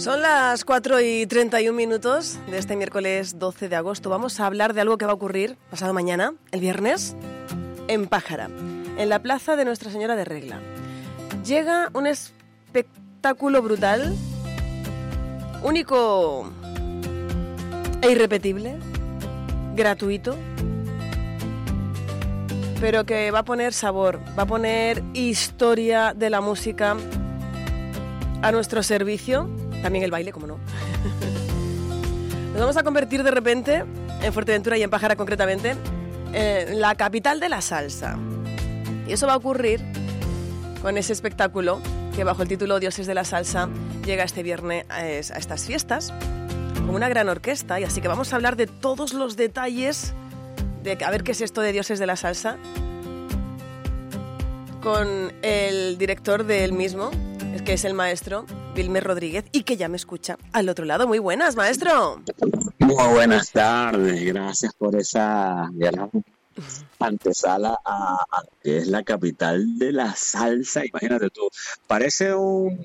Son las 4:31 de este miércoles 12 de agosto. Vamos a hablar de algo que va a ocurrir pasado mañana, el viernes, en Pájara, en la plaza de Nuestra Señora de Regla. Llega un espectáculo brutal, único e irrepetible, gratuito, pero que va a poner sabor, va a poner historia de la música a nuestro servicio. También el baile, como no. Nos vamos a convertir de repente, en Fuerteventura y en Pájara concretamente, en la capital de la salsa. Y eso va a ocurrir con ese espectáculo que bajo el título Dioses de la Salsa llega este viernes a estas fiestas, con una gran orquesta. Y así que vamos a hablar de todos los detalles de a ver qué es esto de Dioses de la Salsa, con el director del mismo, que es el maestro Wilmer Rodríguez, y que ya me escucha al otro lado. Muy buenas, maestro. Muy buenas tardes, gracias por esa gran antesala a que es la capital de la salsa. Imagínate tú, parece un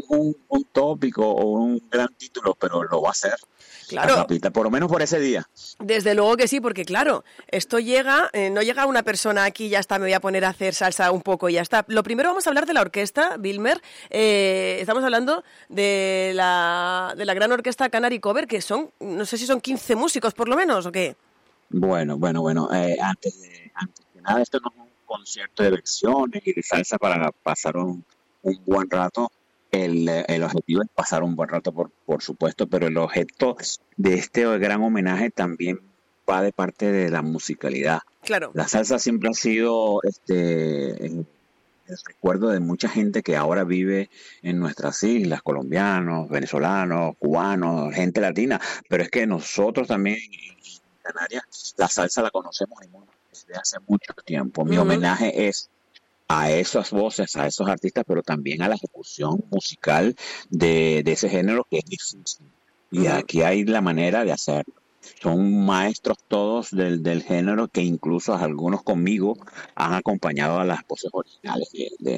tópico o un gran título, pero lo va a ser. Claro. La capital, por lo menos por ese día. Desde luego que sí, porque claro, esto llega, no llega una persona aquí, ya está, me voy a poner a hacer salsa un poco y ya está. Lo primero vamos a hablar de la orquesta, Wilmer. Estamos hablando de la gran orquesta Canary Cover, que son, no sé si son 15 músicos por lo menos, ¿o qué? Bueno, antes de nada, esto no es un concierto de lecciones y de salsa para pasar un buen rato. El objetivo es pasar un buen rato, por supuesto, pero el objeto de este gran homenaje también va de parte de la musicalidad. Claro. La salsa siempre ha sido el recuerdo de mucha gente que ahora vive en nuestras islas, colombianos, venezolanos, cubanos, gente latina, pero es que nosotros también en Canarias la salsa la conocemos desde hace mucho tiempo. Mi homenaje es a esas voces, a esos artistas, pero también a la ejecución musical de ese género que es difícil. Y aquí hay la manera de hacerlo. Son maestros todos del género que incluso algunos conmigo han acompañado a las voces originales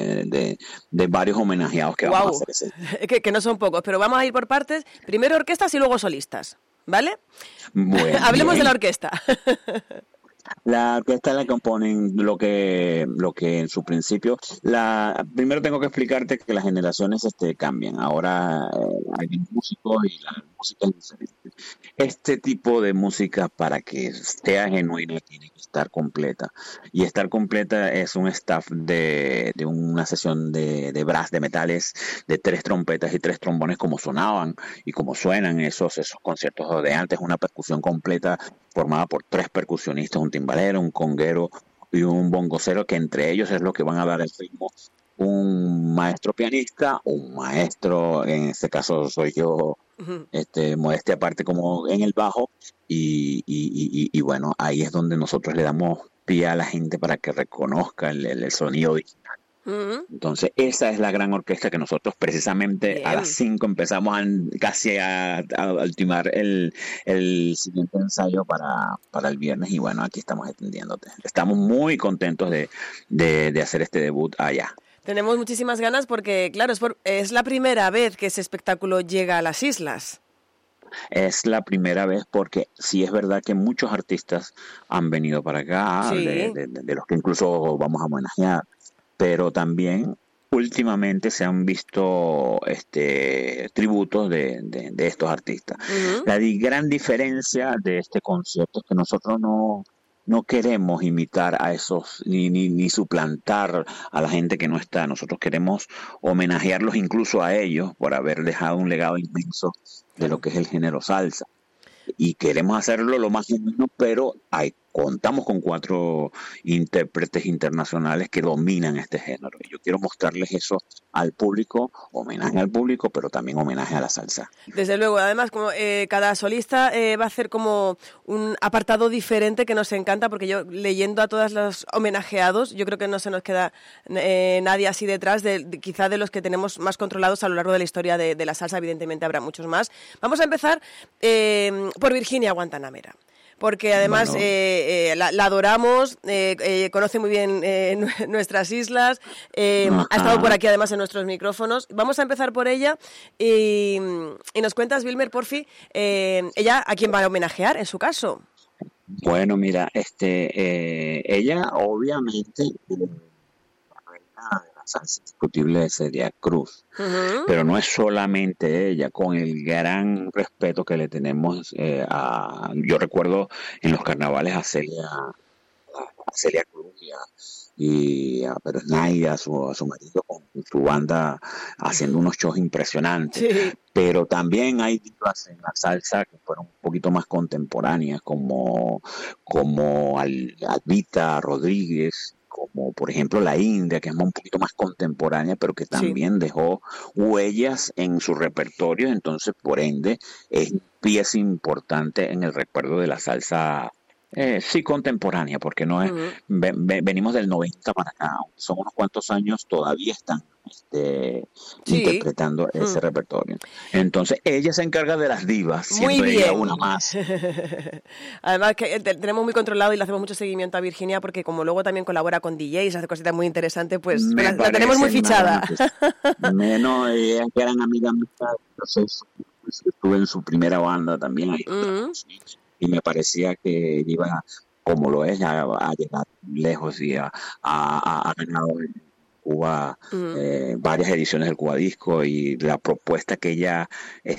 de varios homenajeados que vamos a hacer ese día. Que no son pocos, pero vamos a ir por partes. Primero orquestas y luego solistas, ¿vale? Bueno, hablemos de la orquesta. La orquesta la componen lo que en su principio. Primero tengo que explicarte que las generaciones cambian. Ahora hay músicos y la música es diferente. Este tipo de música, para que sea genuina, tiene que estar completa. Y estar completa es un staff de una sesión de brass, de metales, de 3 trompetas y 3 trombones, como sonaban y como suenan esos conciertos de antes. Una percusión completa formada por 3 percusionistas, un timbalero, un conguero y un bongocero, que entre ellos es lo que van a dar el ritmo. Un maestro pianista, un maestro, en este caso soy yo, modestia aparte, como en el bajo, y bueno, ahí es donde nosotros le damos pie a la gente para que reconozca el sonido original. Entonces esa es la gran orquesta que nosotros precisamente Bien. A las 5 empezamos casi a ultimar el siguiente ensayo para el viernes, y bueno, aquí estamos atendiéndote. Estamos muy contentos de hacer este debut allá. Tenemos muchísimas ganas porque, claro, es la primera vez que ese espectáculo llega a las islas. Es la primera vez, porque sí es verdad que muchos artistas han venido para acá, sí. de los que incluso vamos a homenajear, pero también últimamente se han visto tributos de estos artistas. La gran diferencia de este concierto es que nosotros no queremos imitar a esos, ni suplantar a la gente que no está. Nosotros queremos homenajearlos incluso a ellos por haber dejado un legado inmenso de lo que es el género salsa. Y queremos hacerlo lo más genuino, pero contamos con 4 intérpretes internacionales que dominan este género. Y yo quiero mostrarles eso al público, homenaje al público, pero también homenaje a la salsa. Desde luego, además, como cada solista va a hacer como un apartado diferente que nos encanta, porque yo, leyendo a todos los homenajeados, yo creo que no se nos queda nadie así detrás, quizá de los que tenemos más controlados a lo largo de la historia de la salsa. Evidentemente habrá muchos más. Vamos a empezar por Virginia Guantanamera. porque además Bueno, la adoramos, conoce muy bien nuestras islas, ha estado por ajá. aquí además en nuestros micrófonos. Vamos a empezar por ella y nos cuentas, Vilmer, porfi, ella a quién va a homenajear en su caso. Bueno, mira, ella obviamente la reina de la salsa indiscutible sería Cruz, Ujú. pero no es solamente ella, con el gran respeto que le tenemos yo recuerdo en los carnavales a Celia Cruz y a Pedro Snider, a su marido, con su banda haciendo unos shows impresionantes. Sí, Pero también hay divas en la salsa que fueron un poquito más contemporáneas, como Albita Rodríguez, como por ejemplo la India, que es un poquito más contemporánea, pero que sí. también dejó huellas en su repertorio, entonces por ende es pieza importante en el recuerdo de la salsa. Sí, contemporánea, porque no es, Ujú. venimos del 90 para acá, son unos cuantos años, todavía están Sí. interpretando ese Mm. repertorio. Entonces, ella se encarga de las divas, Muy siendo ella una bien. más. Además que tenemos muy controlado y le hacemos mucho seguimiento a Virginia porque como luego también colabora con DJs, hace cositas muy interesantes, pues Me la tenemos muy parece una gran fichada. artista. Menos, ellas que eran amigas mías, entonces estuve en su primera banda también, ahí donde la Mm, conocí, y me parecía que iba, como lo es, a llegar lejos y ha ganado en Cuba mm. varias ediciones del Cuba Disco, y la propuesta que ella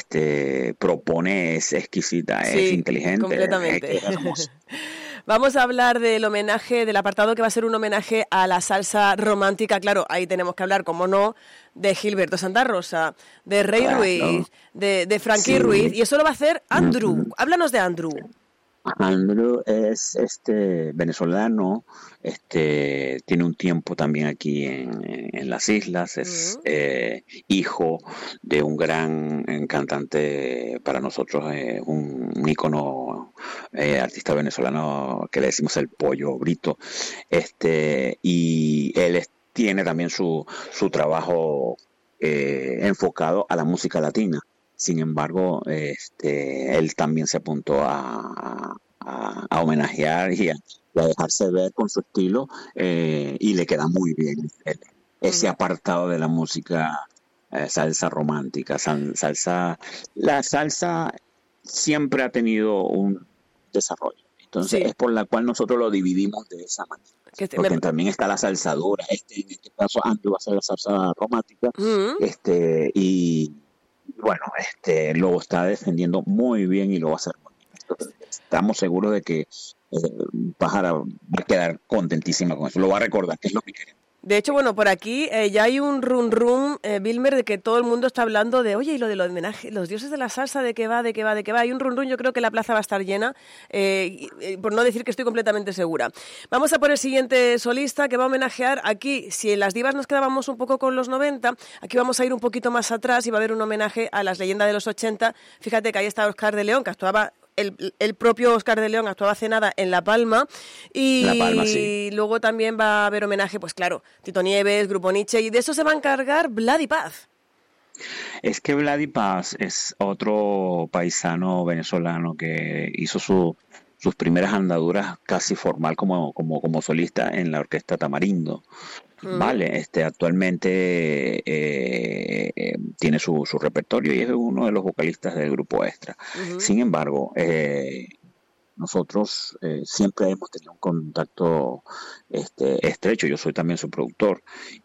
propone es exquisita, es Sí, inteligente, completamente. es hermosa. Vamos a hablar del homenaje, del apartado que va a ser un homenaje a la salsa romántica. Claro, ahí tenemos que hablar, como no, de Gilberto Santa Rosa, de Rey Claro, Ruiz, de Frankie Ruiz, sí. y eso lo va a hacer Andrew. Ujú. Háblanos de Andrew. Andrew es venezolano, tiene un tiempo también aquí en las islas, es Mm, hijo de un gran cantante para nosotros, un ícono artista venezolano que le decimos el Pollo Brito, y él tiene también su trabajo enfocado a la música latina. Sin embargo, él también se apuntó a homenajear y a dejarse ver con su estilo, y le queda muy bien ese ujú. apartado de la música, salsa romántica, la salsa siempre ha tenido un desarrollo. Entonces Sí, es por la cual nosotros lo dividimos de esa manera. que Porque también está la salsadura, en este caso Andrew va a ser la salsa romántica, mm. y bueno, lo está defendiendo muy bien y lo va a hacer muy bien. Estamos seguros de que Pájara va a quedar contentísima con eso. Lo va a recordar, que es lo que queremos. De hecho, bueno, por aquí ya hay un rum rum, Vilmer, de que todo el mundo está hablando de, oye, y lo de los homenajes, los dioses de la salsa, ¿de qué va, de qué va, de qué va? Hay un rum rum, yo creo que la plaza va a estar llena, por no decir que estoy completamente segura. Vamos a por el siguiente solista que va a homenajear aquí, si en las divas nos quedábamos un poco con los 90, aquí vamos a ir un poquito más atrás y va a haber un homenaje a las leyendas de los 80. Fíjate que ahí está Oscar de León, que actuaba el propio Oscar de León actuaba hace nada en La Palma La Palma, sí. y luego también va a haber homenaje, pues claro, Tito Nieves, Grupo Nietzsche y de eso se va a encargar Vlad y Paz. Es que Vladi Paz es otro paisano venezolano que hizo sus primeras andaduras casi formal como solista en la orquesta Tamarindo. Mm, Vale, actualmente tiene su repertorio y es uno de los vocalistas del grupo Extra. ujú. Sin embargo, nosotros siempre hemos tenido un contacto estrecho. Yo soy también su productor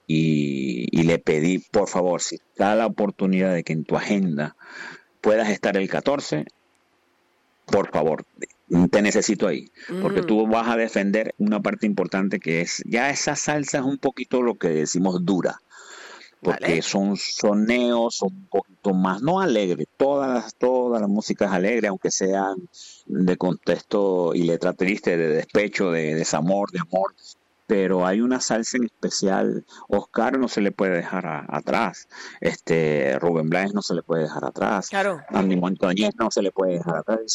y le pedí, por favor, si da la oportunidad de que en tu agenda puedas estar el 14, por favor, te necesito ahí, porque Mm, tú vas a defender una parte importante que es, ya esa salsa es un poquito lo que decimos dura, porque vale, son soneos, son un poquito más, no alegres, toda la música es alegre, aunque sean de contexto y letra triste, de despecho, de desamor, de amor, pero hay una salsa en especial. Oscar no se le puede dejar atrás, Rubén Blades no se le puede dejar atrás, claro. Andy Montañez no se le puede dejar atrás,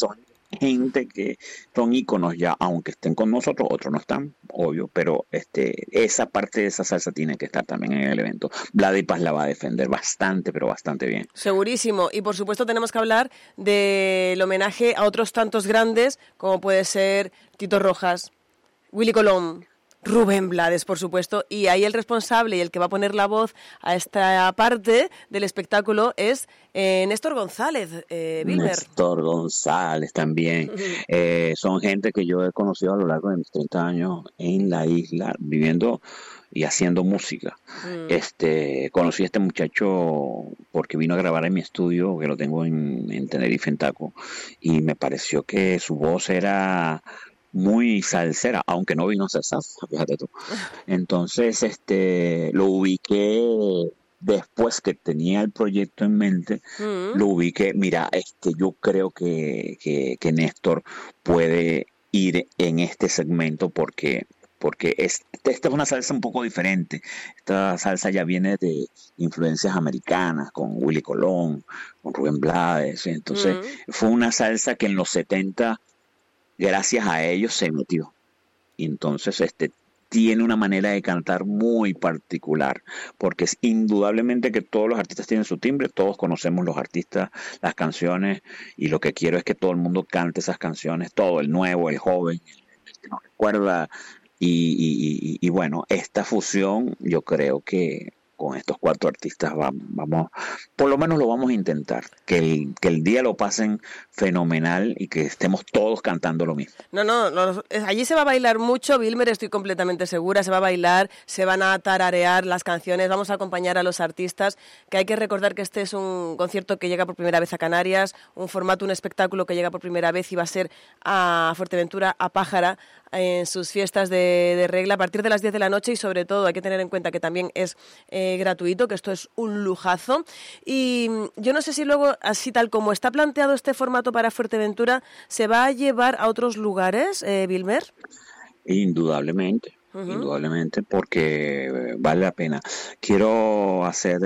gente que son íconos ya, aunque estén con nosotros, otros no están, obvio, pero esa parte de esa salsa tiene que estar también en el evento. Vladi Paz la va a defender bastante, pero bastante bien. Segurísimo. Y por supuesto tenemos que hablar del homenaje a otros tantos grandes, como puede ser Tito Rojas, Willy Colón, Rubén Blades, por supuesto, y ahí el responsable y el que va a poner la voz a esta parte del espectáculo es Néstor González, Wilmer. Néstor González también. Son gente que yo he conocido a lo largo de mis 30 años en la isla, viviendo y haciendo música. Conocí a este muchacho porque vino a grabar en mi estudio, que lo tengo en Tenerife, en Taco, y me pareció que su voz era muy salsera, aunque no vino a hacer salsa, fíjate tú. Entonces, lo ubiqué después que tenía el proyecto en mente, lo ubiqué, mira, yo creo que Néstor puede ir en este segmento porque esta es una salsa un poco diferente. Esta salsa ya viene de influencias americanas, con Willy Colón, con Rubén Blades. Entonces, fue una salsa que en los 70, gracias a ellos, se metió. Y entonces, tiene una manera de cantar muy particular, porque es indudablemente que todos los artistas tienen su timbre, todos conocemos los artistas, las canciones, y lo que quiero es que todo el mundo cante esas canciones, todo, el nuevo, el joven, el que no recuerda. Y bueno, esta fusión, yo creo que con estos 4 artistas vamos, por lo menos lo vamos a intentar, que el día lo pasen fenomenal y que estemos todos cantando lo mismo. No, allí se va a bailar mucho, Wilmer, estoy completamente segura, se va a bailar, se van a tararear las canciones, vamos a acompañar a los artistas, que hay que recordar que este es un concierto que llega por primera vez a Canarias, un formato, un espectáculo que llega por primera vez y va a ser a Fuerteventura, a Pájara, en sus fiestas de regla a partir de las 10 de la noche, y sobre todo hay que tener en cuenta que también es gratuito, que esto es un lujazo. Y yo no sé si luego, así tal como está planteado este formato para Fuerteventura, ¿se va a llevar a otros lugares, Wilmer? Indudablemente, porque vale la pena. Quiero hacer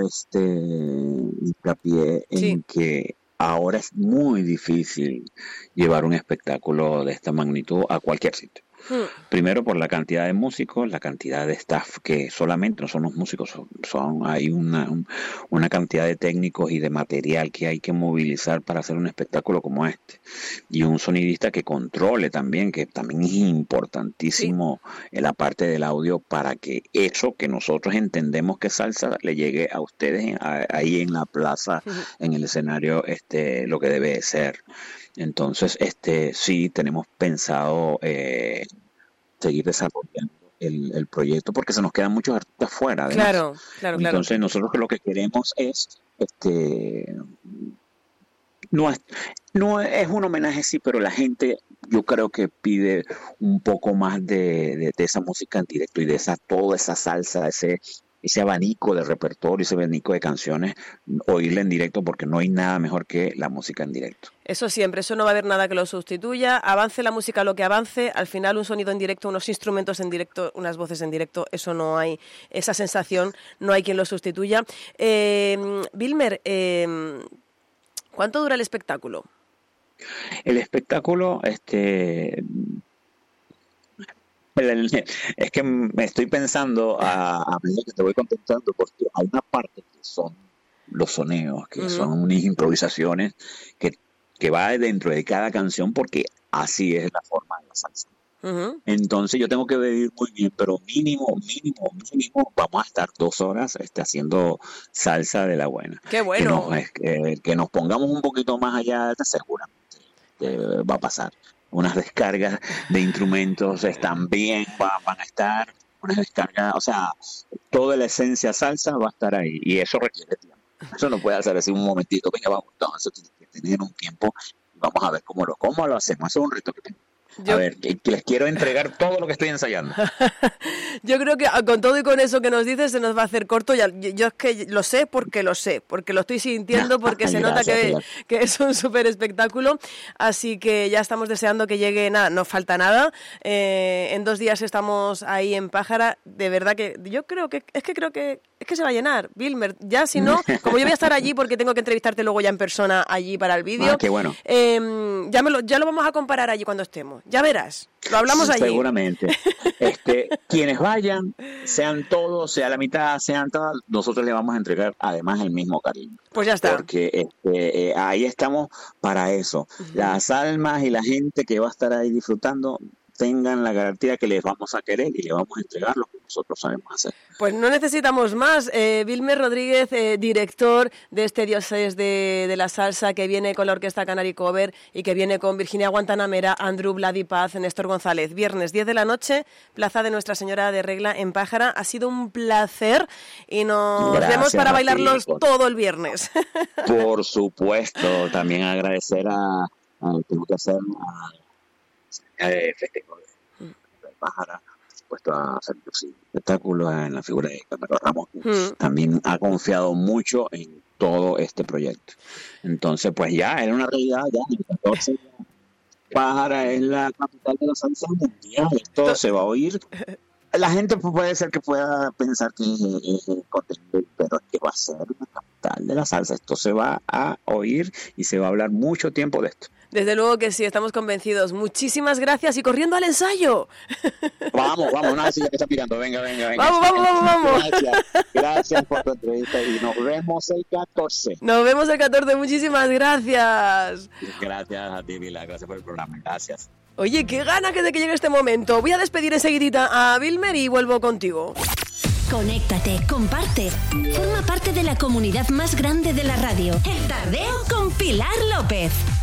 hincapié en que ahora es muy difícil llevar un espectáculo de esta magnitud a cualquier sitio. Primero por la cantidad de músicos, la cantidad de staff, que solamente no son los músicos, hay una cantidad de técnicos y de material que hay que movilizar para hacer un espectáculo como este. Y un sonidista que controle también, que también es importantísimo en la parte del audio, para que eso que nosotros entendemos que es salsa le llegue a ustedes ahí en la plaza, en el escenario, lo que debe ser. Entonces, sí tenemos pensado seguir desarrollando el proyecto, porque se nos quedan muchos artistas fuera. Además. Claro. Entonces, nosotros lo que queremos es, no es un homenaje, sí, pero la gente, yo creo que pide un poco más de esa música en directo y de toda esa salsa, ese abanico de repertorio, ese abanico de canciones, oírla en directo, porque no hay nada mejor que la música en directo. Eso siempre, eso no va a haber nada que lo sustituya, avance la música lo que avance, al final un sonido en directo, unos instrumentos en directo, unas voces en directo, eso no hay, esa sensación no hay quien lo sustituya. Wilmer, ¿cuánto dura el espectáculo? El espectáculo, es que me estoy pensando a medida que te voy contestando, porque hay una parte que son los soneos, que son unas improvisaciones que va dentro de cada canción, porque así es la forma de la salsa. Entonces yo tengo que medir muy bien, pero mínimo vamos a estar 2 horas haciendo salsa de la buena. ¡Qué bueno! Que nos pongamos un poquito más allá, seguramente va a pasar. Unas descargas de instrumentos también van a estar, unas descargas, o sea, toda la esencia salsa va a estar ahí, y eso requiere tiempo. Eso no puede hacer así un momentito, venga, vamos, no, eso tiene que tener un tiempo, y vamos a ver cómo lo hacemos. Eso es un reto que tenemos. A ver, les quiero entregar todo lo que estoy ensayando. Yo creo que con todo y con eso que nos dices se nos va a hacer corto. Yo es que lo sé, porque lo estoy sintiendo, porque se nota que es un súper espectáculo. Así que ya estamos deseando que llegue, nada, no falta nada. En 2 días estamos ahí en Pájara. De verdad que yo creo que se va a llenar, Vilmer. Ya si no, como yo voy a estar allí porque tengo que entrevistarte luego ya en persona allí para el vídeo. Qué bueno. Ya lo vamos a comparar allí cuando estemos. Ya verás. Lo hablamos allí. Seguramente. Quienes vayan, sean todos, sea la mitad, sean todas, nosotros le vamos a entregar además el mismo cariño. Pues ya está. Porque ahí estamos para eso. Las almas y la gente que va a estar ahí disfrutando tengan la garantía que les vamos a querer y les vamos a entregar lo que nosotros sabemos hacer. Pues no necesitamos más. Vilmer Rodríguez, director de este Dioses de la Salsa, que viene con la Orquesta Canary Cover y que viene con Virginia Guantanamera, Andrew Vladipaz, Néstor González. Viernes 10 de la noche, Plaza de Nuestra Señora de Regla en Pájara. Ha sido un placer y nos vemos para bailarlos todo el viernes. Por supuesto. También agradecer tengo que hacer festejo de Pájara, puesto a hacer espectáculos en la figura de Carmelo Ramos. También ha confiado mucho en todo este proyecto. Entonces, pues ya era una realidad. Ya en el 14 Pájara es la capital de la salsa mundial. Esto se va a oír. La gente puede ser que pueda pensar que es contenido, pero es que va a ser la capital de la salsa. Esto se va a oír y se va a hablar mucho tiempo de esto. Desde luego que sí, estamos convencidos. Muchísimas gracias y corriendo al ensayo. Vamos, no, sí, ya que está pillando. Venga. Vamos. Gracias por tu entrevista y nos vemos el 14. Nos vemos el 14, muchísimas gracias. Gracias a ti, Vila, gracias por el programa, gracias. Oye, qué gana de que llegue este momento. Voy a despedir enseguidita a Vilmer y vuelvo contigo. Conéctate, comparte. Forma parte de la comunidad más grande de la radio. El Tardeo con Pilar López.